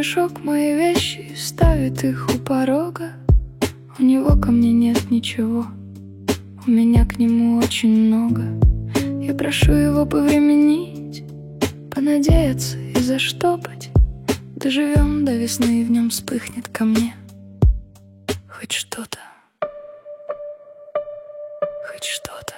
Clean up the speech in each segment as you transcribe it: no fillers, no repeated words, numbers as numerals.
мешок мои вещи и ставит их у порога. У него ко мне нет ничего, у меня к нему очень много. Я прошу его повременить, понадеяться и заштопать. Доживем до весны, и в нем вспыхнет ко мне хоть что-то, хоть что-то.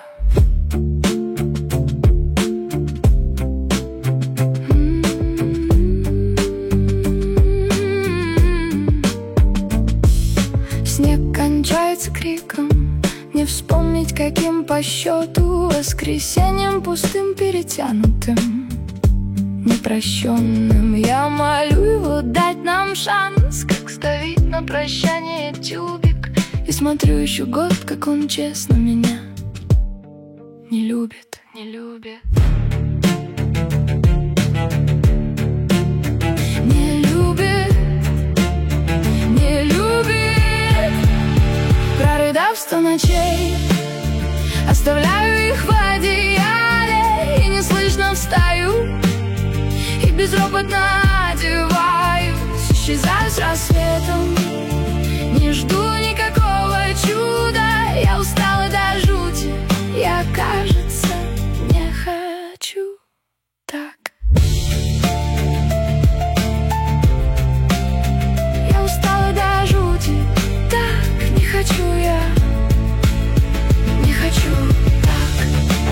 Снег кончается криком, не вспомнить каким по счету, воскресеньем пустым перетянутым, непрощенным. Я молю его дать нам шанс, как ставить на прощание тюбик, и смотрю еще год, как он честно меня не любит, не любит. Не любит, не любит. Прорыдав 100 ночей, оставляю их в одеяле, и неслышно встаю и безропотно одеваюсь, исчезаю с рассветом. Не жду никакого чуда, я устала до жути, я, кажется, не хочу так. Я устала до жути, так не хочу я, не хочу так.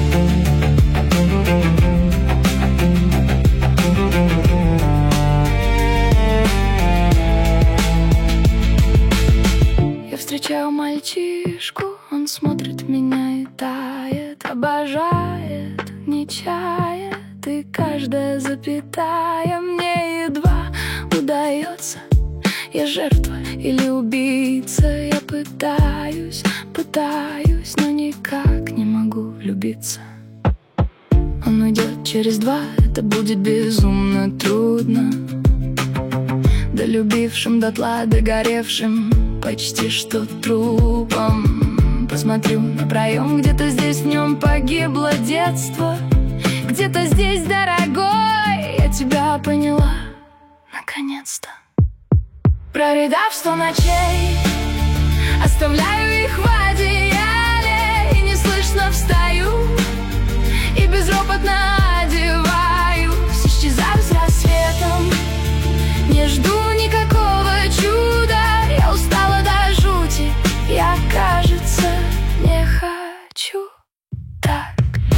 Я встречаю мальчишку, он смотрит в меня и тает, обожает, не чает, и каждая запятая мне едва удается. Я жертва или убийца, я пытаюсь, но никак не могу влюбиться. Он уйдет через 2, это будет безумно трудно. Долюбившим дотла, догоревшим почти что трупом. Посмотрю на проем, где-то здесь в нем погибло детство. Где-то здесь, дорогой, я тебя поняла, наконец-то. Прорыдав 100 ночей, оставляю их в одеяле, и неслышно встаю и безропотно одеваюсь, исчезаю с рассветом. Не жду никакого чуда, я устала до жути, я, кажется, не хочу так.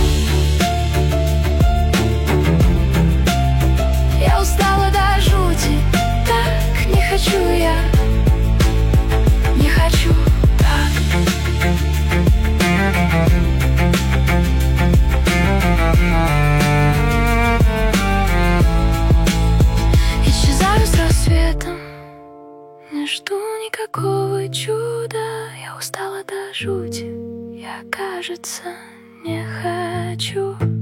Я устала до жути, так не хочу я, не хочу так. Исчезаю с рассветом, не жду никакого чуда, я устала до жути, я, кажется, не хочу.